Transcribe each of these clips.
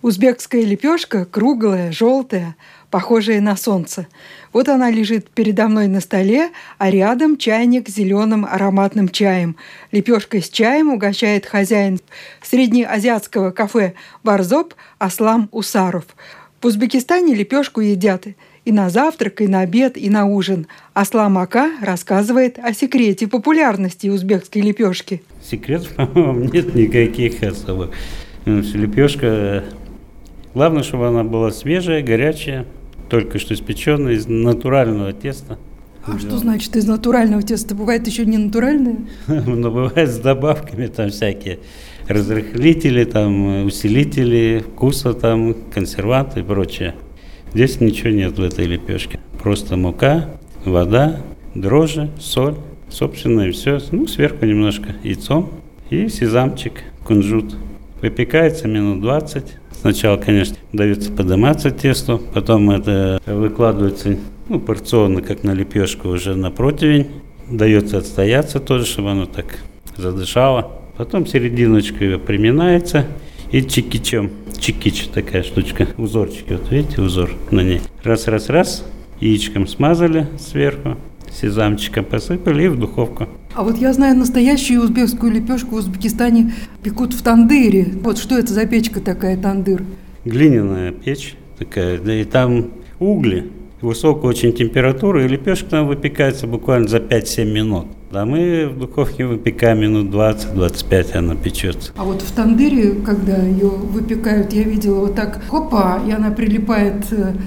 Узбекская лепешка круглая, желтая, похожая на солнце. Вот она лежит передо мной на столе, а рядом чайник с зеленым ароматным чаем. Лепешкой с чаем угощает хозяин среднеазиатского кафе «Барзоп» Аслам Усаров. В Узбекистане лепешку едят и на завтрак, и на обед, и на ужин. Аслам Ака рассказывает о секрете популярности узбекской лепешки. Секретов, по-моему, нет никаких особых. Лепешка, главное, чтобы она была свежая, горячая, только что испеченная из натурального теста. А что значит из натурального теста? Бывает еще не натуральное? Но бывает с добавками там всякие разрыхлители, там усилители вкуса, там консерванты и прочее. Здесь ничего нет в этой лепешке. Просто мука, вода, дрожжи, соль, собственно, и все. Сверху немножко яйцом и сезамчик, кунжут. Выпекается минут 20. Сначала, конечно, дается подниматься тесту, потом это выкладывается порционно, как на лепешку, уже на противень. Дается отстояться тоже, чтобы оно так задышало. Потом серединочка ее приминается и чикичем. Чикич такая штучка, узорчики, вот видите, узор на ней. Раз, яичком смазали сверху, сезамчиком посыпали и в духовку. А вот я знаю, настоящую узбекскую лепешку в Узбекистане пекут в тандыре. Вот что это за печка такая, тандыр? Глиняная печь такая, да и там угли, высокая очень температура, и лепешка там выпекается буквально за 5-7 минут. А мы в духовке выпекаем минут 20-25, она печется. А вот в тандыре, когда ее выпекают, я видела вот так, хопа, и она прилипает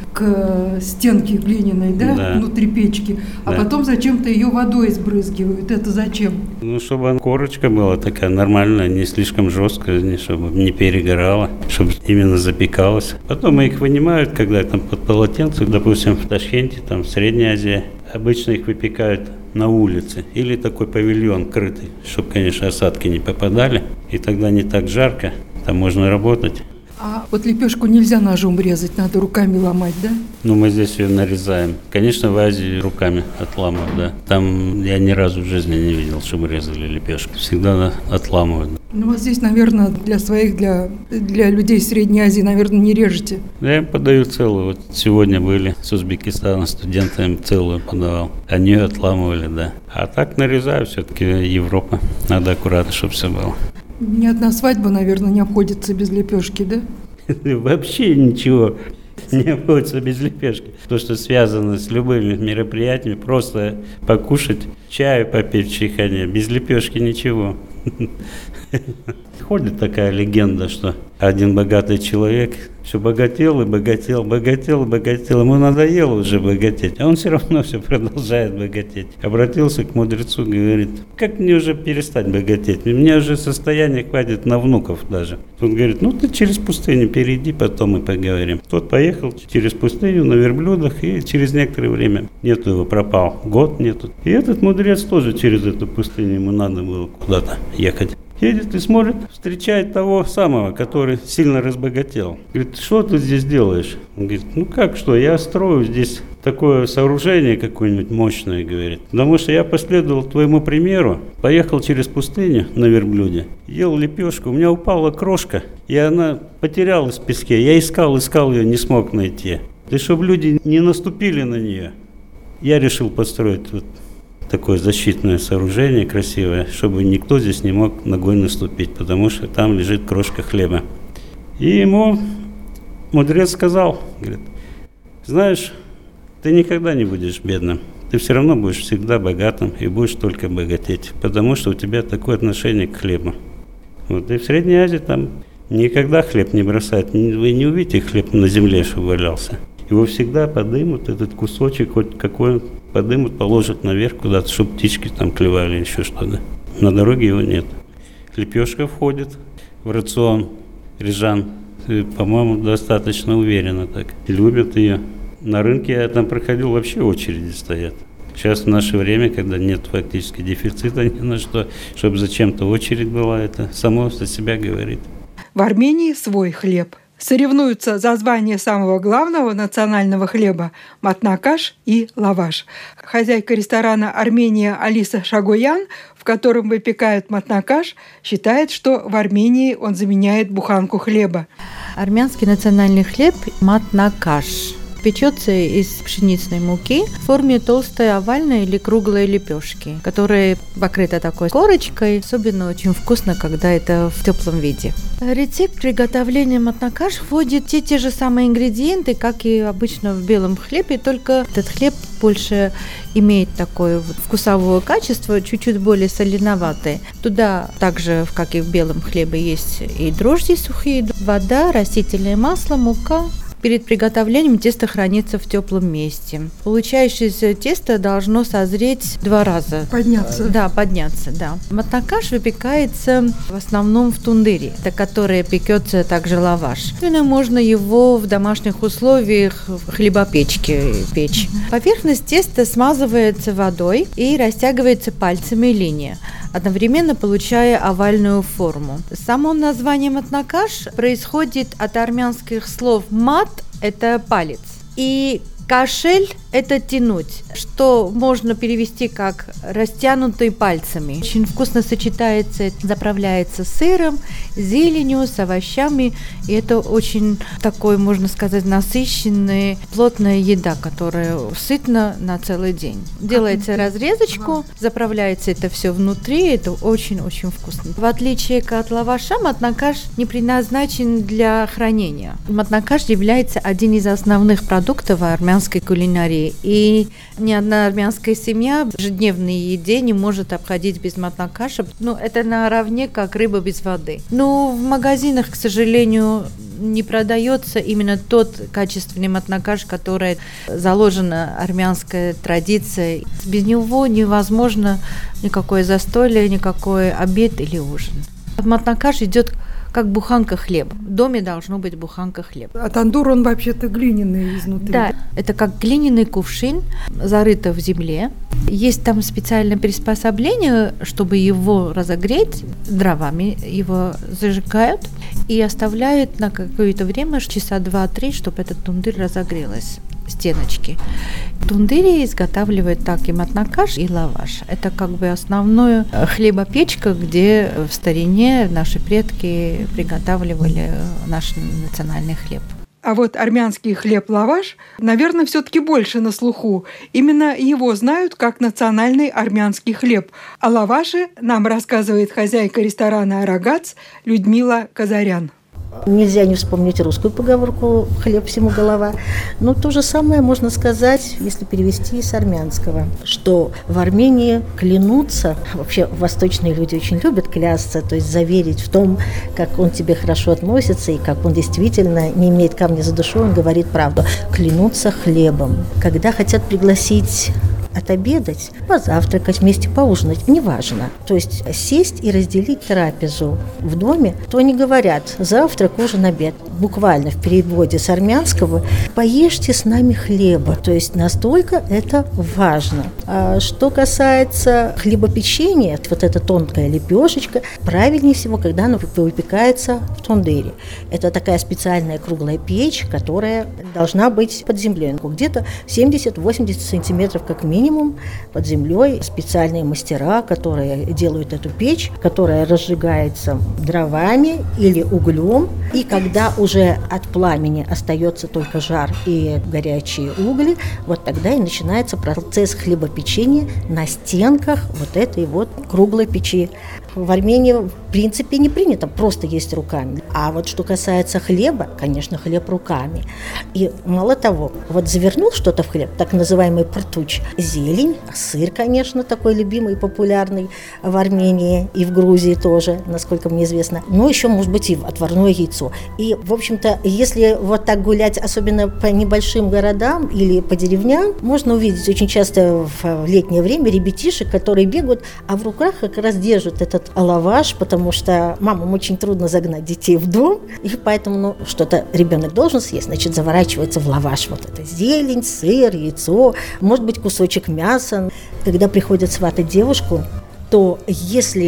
к стенке глиняной, да? Внутри печки, а потом зачем-то ее водой сбрызгивают. Это зачем? Чтобы корочка была такая нормальная, не слишком жесткая, чтобы не перегорала, чтобы именно запекалась. Потом их вынимают, когда там под полотенцем, допустим, в Ташкенте, там в Средней Азии, обычно их выпекают на улице или такой павильон крытый, чтобы, конечно, осадки не попадали, и тогда не так жарко, там можно работать. А вот лепешку нельзя ножом резать, надо руками ломать, да? Мы здесь ее нарезаем. Конечно, в Азии руками отламывают, да. Там я ни разу в жизни не видел, чтобы резали лепешку. Всегда отламывают. Вот здесь, наверное, для людей Средней Азии, наверное, не режете. Я им подаю целую. Вот сегодня были с Узбекистана студенты, им целую подавал. Они ее отламывали, да. А так нарезаю, все-таки Европа. Надо аккуратно, чтобы все было. Ни одна свадьба, наверное, не обходится без лепешки, да? Вообще ничего не обходится без лепешки. То, что связано с любыми мероприятиями, просто покушать, чаю попить, чихание, без лепешки ничего. Ходит такая легенда, что один богатый человек все богател и богател, ему надоело уже богатеть, а он все равно все продолжает богатеть. Обратился к мудрецу, говорит: как мне уже перестать богатеть? Мне уже состояния хватит на внуков даже. Он говорит: ты через пустыню перейди, потом мы поговорим. Тот поехал через пустыню на верблюдах, и через некоторое время нету его, пропал. Год нету. И этот мудрец тоже через эту пустыню, ему надо было куда-то ехать. Едет и смотрит, встречает того самого, который сильно разбогател. Говорит: что ты здесь делаешь? Он говорит: как что, я строю здесь такое сооружение какое-нибудь мощное, говорит. Потому что я последовал твоему примеру, поехал через пустыню на верблюде, ел лепешку, у меня упала крошка, и она потерялась в песке. Я искал ее, не смог найти. И чтобы люди не наступили на нее, я решил построить такое защитное сооружение красивое, чтобы никто здесь не мог ногой наступить, потому что там лежит крошка хлеба. И ему мудрец сказал, говорит: знаешь, ты никогда не будешь бедным, ты все равно будешь всегда богатым и будешь только богатеть, потому что у тебя такое отношение к хлебу. И в Средней Азии там никогда хлеб не бросают, вы не увидите хлеб на земле, чтобы валялся. Его всегда подымут, этот кусочек, хоть какой подымут, положат наверх куда-то, чтобы птички там клевали или еще что-то. На дороге его нет. Лепешка входит в рацион рижан, по-моему, достаточно уверенно так. Любят ее. На рынке я там проходил, вообще очереди стоят. Сейчас в наше время, когда нет фактически дефицита ни на что, чтобы зачем-то очередь была, это само за себя говорит. В Армении свой хлеб. Соревнуются за звание самого главного национального хлеба матнакаш и лаваш. Хозяйка ресторана «Армения» Алиса Шагоян, в котором выпекают матнакаш, считает, что в Армении он заменяет буханку хлеба. Армянский национальный хлеб матнакаш печется из пшеничной муки в форме толстой овальной или круглой лепешки, которая покрыта такой корочкой. Особенно очень вкусно, когда это в теплом виде. Рецепт приготовления матнакаш вводит те же самые ингредиенты, как и обычно в белом хлебе, только этот хлеб больше имеет такое вкусовое качество, чуть-чуть более соленоватое. Туда также, как и в белом хлебе, есть и дрожжи сухие, вода, растительное масло, мука. Перед приготовлением тесто хранится в теплом месте. Получающееся тесто должно созреть 2 раза. Подняться. Матнакаш выпекается в основном в тундыре, который пекется также лаваш. Можно его в домашних условиях в хлебопечке печь. Поверхность теста смазывается водой и растягивается пальцами линия, одновременно получая овальную форму. Само название матнакаш происходит от армянских слов «мат» – это палец, и «кашель» – это тянуть, что можно перевести как «растянутый пальцами». Очень вкусно сочетается, заправляется сыром, зеленью, с овощами. И это очень такой, можно сказать, насыщенная, плотная еда, которая сытна на целый день. Делается разрезочку, заправляется это все внутри, это очень-очень вкусно. В отличие от лаваша, матнакаш не предназначен для хранения. Матнакаш является один из основных продуктов армянской кулинарии. И ни одна армянская семья в ежедневной еде не может обходить без матнакаша. Это наравне, как рыба без воды. Но в магазинах, к сожалению, не продается именно тот качественный матнакаш, который заложена армянская традиция. Без него невозможно никакое застолье, никакой обед или ужин. Матнакаш идет как буханка хлеба. В доме должно быть буханка хлеба. А тандур, он вообще-то глиняный изнутри. Да, это как глиняный кувшин, зарыто в земле. Есть там специальное приспособление, чтобы его разогреть дровами. Его зажигают и оставляют на какое-то время, часа 2-3, чтобы этот тундыр разогрелась. Стеночки. В тундыре изготавливают так и матнакаш, и лаваш. Это как бы основная хлебопечка, где в старине наши предки приготавливали наш национальный хлеб. А вот армянский хлеб-лаваш, наверное, все-таки больше на слуху. Именно его знают как национальный армянский хлеб. О лаваше нам рассказывает хозяйка ресторана «Арагац» Людмила Казарян. Нельзя не вспомнить русскую поговорку «хлеб всему голова». Но то же самое можно сказать, если перевести с армянского, что в Армении клянутся, вообще восточные люди очень любят клясться, то есть заверить в том, как он тебе хорошо относится и как он действительно не имеет камня за душой, он говорит правду. Клянутся хлебом. Когда хотят пригласить отобедать, позавтракать, вместе поужинать, неважно. То есть сесть и разделить трапезу в доме, то они говорят завтрак, ужин, обед. Буквально в переводе с армянского «поешьте с нами хлеба». То есть настолько это важно. А что касается хлебопечения, вот эта тонкая лепешечка, правильнее всего, когда она выпекается в тундыре. Это такая специальная круглая печь, которая должна быть под землей. Где-то 70-80 сантиметров как минимум под землей. Специальные мастера, которые делают эту печь, которая разжигается дровами или углем. И когда уже от пламени остается только жар и горячие угли, вот тогда и начинается процесс хлебопечения на стенках вот этой вот круглой печи. В Армении, в принципе, не принято просто есть руками. А вот что касается хлеба, конечно, хлеб руками. И мало того, вот завернул что-то в хлеб, так называемый партуч, зелень, сыр, конечно, такой любимый и популярный в Армении и в Грузии тоже, насколько мне известно. Но еще, может быть, и отварное яйцо. И, в общем-то, если вот так гулять, особенно по небольшим городам или по деревням, можно увидеть очень часто в летнее время ребятишек, которые бегают, а в руках как раз держат этот лаваш, потому что мамам очень трудно загнать детей в дом, и поэтому что-то ребенок должен съесть, значит, заворачивается в лаваш. Вот это зелень, сыр, яйцо, может быть, кусочек мяса. Когда приходят сватать девушку, то если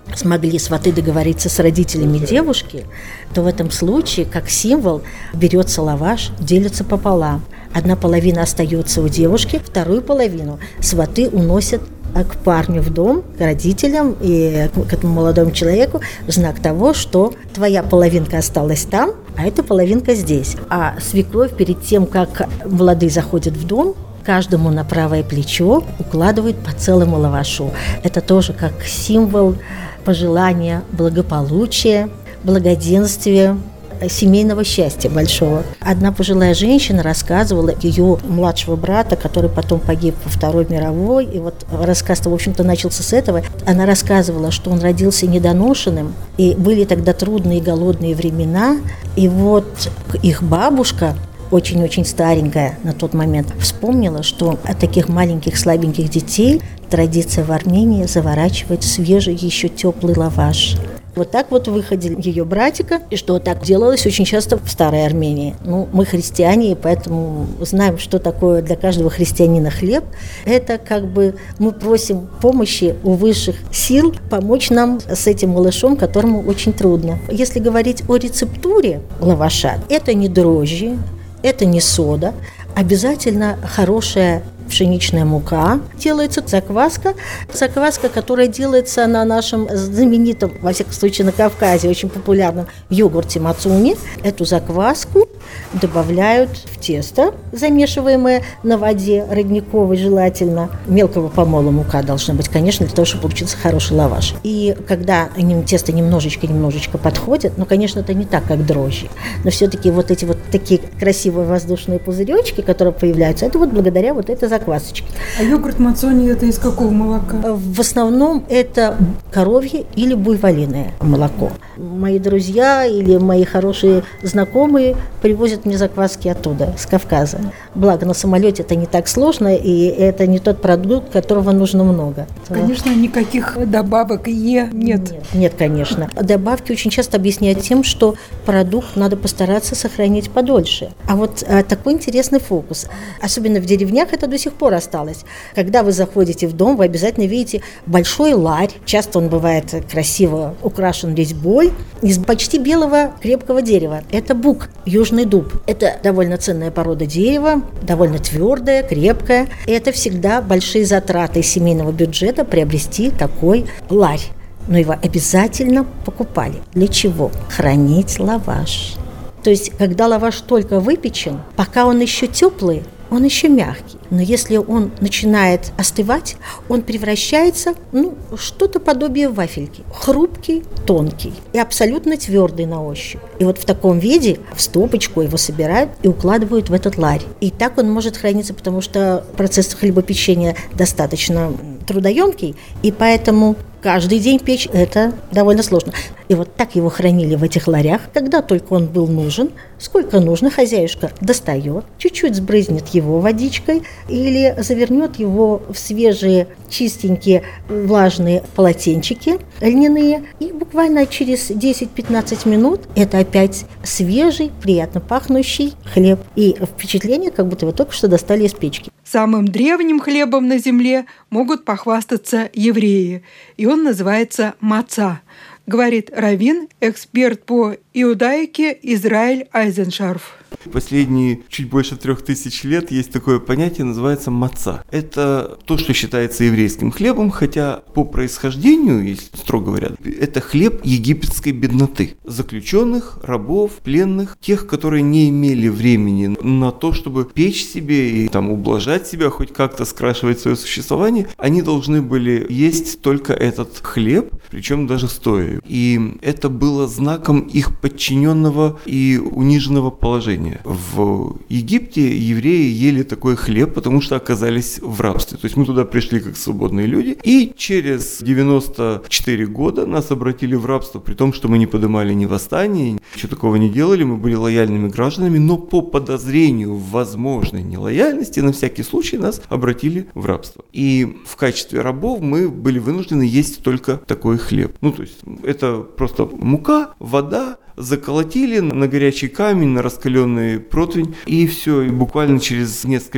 смогли сваты договориться с родителями девушки, то в этом случае, как символ, берется лаваш, делится пополам. Одна половина остается у девушки, вторую половину сваты уносят к парню в дом, к родителям и к этому молодому человеку в знак того, что твоя половинка осталась там, а эта половинка здесь. А свекровь перед тем, как молодые заходят в дом, каждому на правое плечо укладывают по целому лавашу. Это тоже как символ пожелания благополучия, благоденствия, семейного счастья большого. Одна пожилая женщина рассказывала ее младшего брата, который потом погиб во Второй мировой, и вот рассказ-то, в общем-то, начался с этого. Она рассказывала, что он родился недоношенным, и были тогда трудные голодные времена, и вот их бабушка, очень-очень старенькая на тот момент, вспомнила, что от таких маленьких слабеньких детей традиция в Армении заворачивать в свежий еще теплый лаваш. Вот так вот выходили ее братика, и что так делалось очень часто в старой Армении. Ну, мы христиане, и поэтому знаем, что такое для каждого христианина хлеб. Это как бы мы просим помощи у высших сил помочь нам с этим малышом, которому очень трудно. Если говорить о рецептуре лаваша, это не дрожжи, это не сода, обязательно хорошая пшеничная мука, делается закваска, которая делается на нашем знаменитом, во всяком случае на Кавказе, очень популярном йогурте мацуни. Эту закваску добавляют в тесто, замешиваемое на воде, родниковой желательно. Мелкого помола мука должна быть, конечно, для того, чтобы получился хороший лаваш. И когда тесто немножечко подходит, ну, конечно, это не так, как дрожжи, но все-таки вот эти вот такие красивые воздушные пузыречки, которые появляются, это вот благодаря вот этой заквасочке. А йогурт мацони это из какого молока? В основном это коровье или буйволиное молоко. Мои друзья или мои хорошие знакомые привозят мне закваски оттуда, с Кавказа. Благо, на самолете это не так сложно, и это не тот продукт, которого нужно много. Конечно, никаких добавок нет. Нет, конечно. Добавки очень часто объясняют тем, что продукт надо постараться сохранить подольше. А вот такой интересный фокус. Особенно в деревнях это до сих пор осталось. Когда вы заходите в дом, вы обязательно видите большой ларь. Часто он бывает красиво украшен резьбой из почти белого крепкого дерева. Это бук, южный дуб. Это довольно ценная порода дерева, довольно твердая, крепкая. Это всегда большие затраты семейного бюджета приобрести такой ларь. Но его обязательно покупали. Для чего? Хранить лаваш. То есть, когда лаваш только выпечен, пока он еще теплый, он еще мягкий. Но если он начинает остывать, он превращается в что-то подобие вафельки. Хрупкий, тонкий и абсолютно твердый на ощупь. И вот в таком виде в стопочку его собирают и укладывают в этот ларь. И так он может храниться, потому что процесс хлебопечения достаточно трудоемкий, и поэтому каждый день печь – это довольно сложно. И вот так его хранили в этих ларях, когда только он был нужен, сколько нужно, хозяюшка достает, чуть-чуть сбрызнет его водичкой или завернет его в свежие, чистенькие, влажные полотенчики льняные, и буквально через 10-15 минут это опять свежий, приятно пахнущий хлеб. И впечатление, как будто его только что достали из печки. Самым древним хлебом на земле могут похвастаться евреи, и он называется маца, говорит раввин, эксперт по иудаике Израиль Айзеншарф. Последние чуть больше 3000 лет есть такое понятие, называется маца. Это то, что считается еврейским хлебом, хотя по происхождению, если строго говоря, это хлеб египетской бедноты. Заключенных, рабов, пленных, тех, которые не имели времени на то, чтобы печь себе и ублажать себя, хоть как-то скрашивать свое существование, они должны были есть только этот хлеб, причем даже стоя. И это было знаком их подчиненного и униженного положения. В Египте евреи ели такой хлеб, потому что оказались в рабстве. То есть мы туда пришли как свободные люди, и через 94 года нас обратили в рабство, при том, что мы не поднимали ни восстания, ничего такого не делали, мы были лояльными гражданами, но по подозрению в возможной нелояльности на всякий случай нас обратили в рабство. И в качестве рабов мы были вынуждены есть только такой хлеб. То есть это просто мука, вода, заколотили на горячий камень, на раскаленный противень, и все, и буквально через несколько минут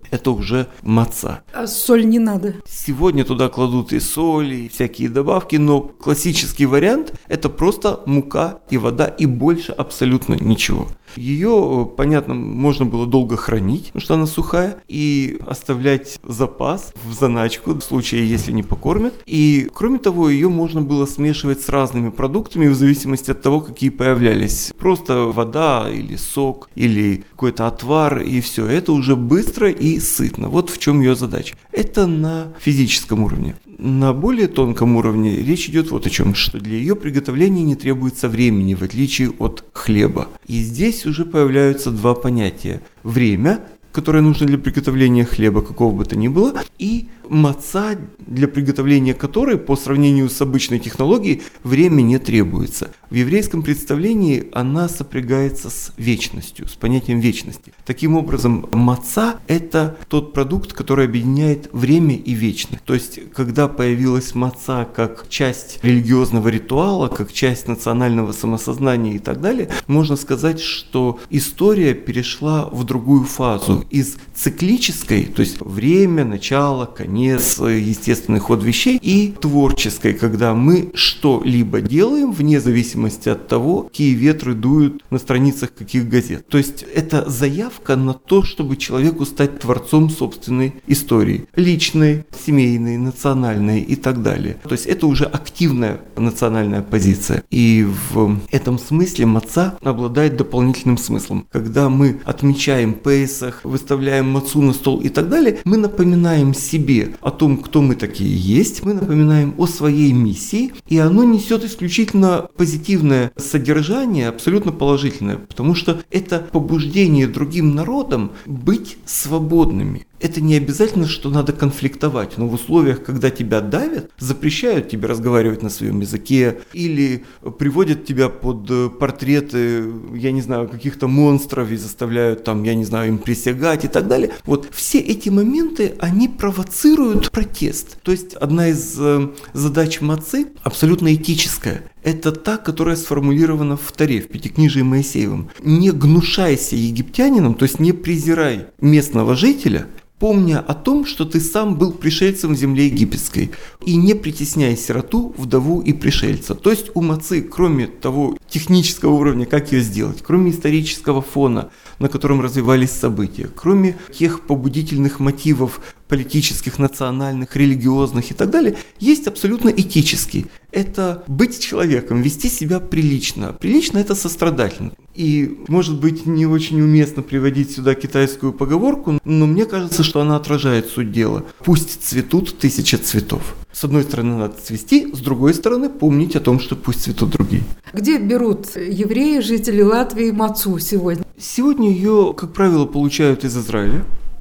это уже маца. А соль не надо? Сегодня туда кладут и соль, и всякие добавки, но классический вариант – это просто мука и вода, и больше абсолютно ничего. Ее, понятно, можно было долго хранить, потому что она сухая, и оставлять запас в заначку в случае, если не покормят. И, кроме того, ее можно было смешивать с разными продуктами в зависимости от того, какие появлялись. Просто вода или сок, или какой-то отвар, и все. Это уже быстро и сытно. Вот в чем ее задача. Это на физическом уровне. На более тонком уровне речь идет вот о чем, что для ее приготовления не требуется времени, в отличие от хлеба. И здесь уже появляются два понятия. Время, которое нужно для приготовления хлеба, какого бы то ни было, и маца, для приготовления которой, по сравнению с обычной технологией, время не требуется. В еврейском представлении она сопрягается с вечностью, с понятием вечности. Таким образом, маца – это тот продукт, который объединяет время и вечность. То есть, когда появилась маца как часть религиозного ритуала, как часть национального самосознания и так далее, можно сказать, что история перешла в другую фазу. Из циклической, то есть время, начало, конец, естественный ход вещей, и творческой, когда мы что-либо делаем вне зависимости от того, какие ветры дуют на страницах каких газет. То есть это заявка на то, чтобы человеку стать творцом собственной истории. Личной, семейной, национальной и так далее. То есть это уже активная национальная позиция. И в этом смысле маца обладает дополнительным смыслом. Когда мы отмечаем Песах, выставляем мацу на стол и так далее, мы напоминаем себе о том, кто мы такие есть, мы напоминаем о своей миссии, и оно несет исключительно позитивное содержание, абсолютно положительное, потому что это побуждение другим народам быть свободными. Это не обязательно, что надо конфликтовать, но в условиях, когда тебя давят, запрещают тебе разговаривать на своем языке или приводят тебя под портреты, я не знаю, каких-то монстров и заставляют там, я не знаю, им присягать и так далее. Вот все эти моменты, они провоцируют протест. То есть одна из задач мацы абсолютно этическая. Это та, которая сформулирована в Торе, в Пятикнижии Моисеевом. Не гнушайся египтянином, то есть не презирай местного жителя, помня о том, что ты сам был пришельцем в земле египетской, и не притесняй сироту, вдову и пришельца. То есть у мацы, кроме того технического уровня, как ее сделать, кроме исторического фона, на котором развивались события, кроме тех побудительных мотивов политических, национальных, религиозных и так далее, есть абсолютно этический. Это быть человеком, вести себя прилично. Прилично – это сострадательно. И, может быть, не очень уместно приводить сюда китайскую поговорку, но мне кажется, что она отражает суть дела. Пусть цветут 1000 цветов. С одной стороны, надо цвести, с другой стороны, помнить о том, что пусть цветут другие. Где берут евреи, жители Латвии, мацу сегодня? Сегодня ее, как правило, получают из Израиля.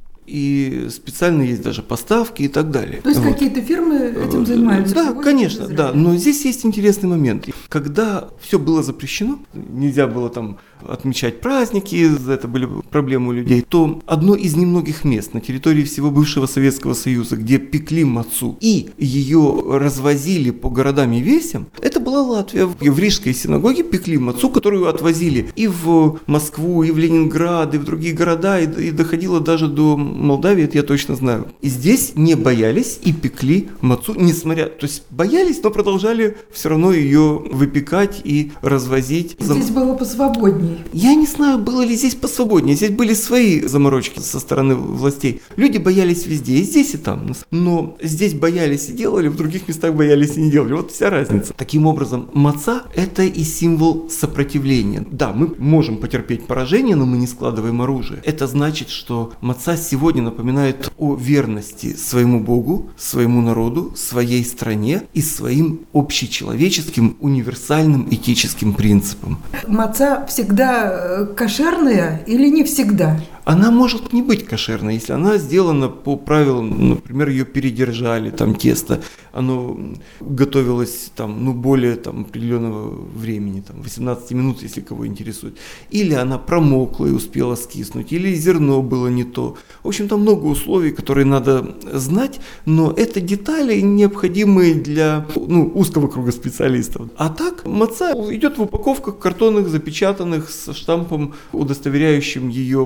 И специально есть даже поставки и так далее. То есть вот. Какие-то фирмы этим занимаются? Да, конечно, да. Но здесь есть интересный момент. Когда все было запрещено, нельзя было там отмечать праздники, это были проблемы у людей, то одно из немногих мест на территории всего бывшего Советского Союза, где пекли мацу и ее развозили по городам и весям, это была Латвия. В еврейской синагоге пекли мацу, которую отвозили и в Москву, и в Ленинград, и в другие города, и доходило даже до Молдавии, это я точно знаю. И здесь не боялись и пекли мацу, несмотря, то есть боялись, но продолжали все равно ее выпекать и развозить. Здесь было посвободнее. Я не знаю, было ли здесь посвободнее. Здесь были свои заморочки со стороны властей. Люди боялись везде, и здесь, и там. Но здесь боялись и делали, в других местах боялись и не делали. Вот вся разница. Таким образом, маца – это и символ сопротивления. Да, мы можем потерпеть поражение, но мы не складываем оружие. Это значит, что маца сегодня напоминает о верности своему Богу, своему народу, своей стране и своим общечеловеческим, универсальным этическим принципам. Маца всегда кошерная или не всегда? Она может не быть кошерной, если она сделана по правилам, например, ее передержали, там тесто, оно готовилось там, более там, определенного времени, там, 18 минут, если кого интересует. Или она промокла и успела скиснуть, или зерно было не то. В общем, там много условий, которые надо знать, но это детали, необходимые для узкого круга специалистов. А так, маца идет в упаковках картонных, запечатанных, с штампом, удостоверяющим ее подходящим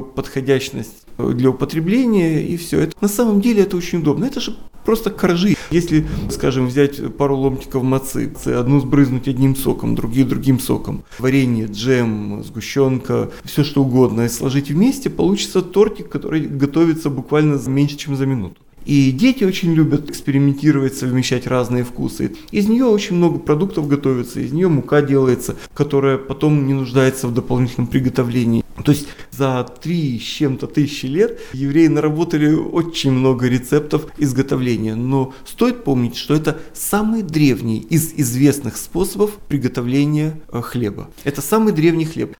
годящность для употребления, и все. Это, на самом деле это очень удобно. Это же просто коржи. Если, скажем, взять пару ломтиков мацы, одну сбрызнуть одним соком, другие другим соком, варенье, джем, сгущенка, все что угодно, и сложить вместе, получится тортик, который готовится буквально меньше, чем за минуту. И дети очень любят экспериментировать, совмещать разные вкусы. Из нее очень много продуктов готовится, из нее мука делается, которая потом не нуждается в дополнительном приготовлении. То есть за 3 с чем-то тысячи лет евреи наработали очень много рецептов изготовления. Но стоит помнить, что это самый древний из известных способов приготовления хлеба. Это самый древний хлеб.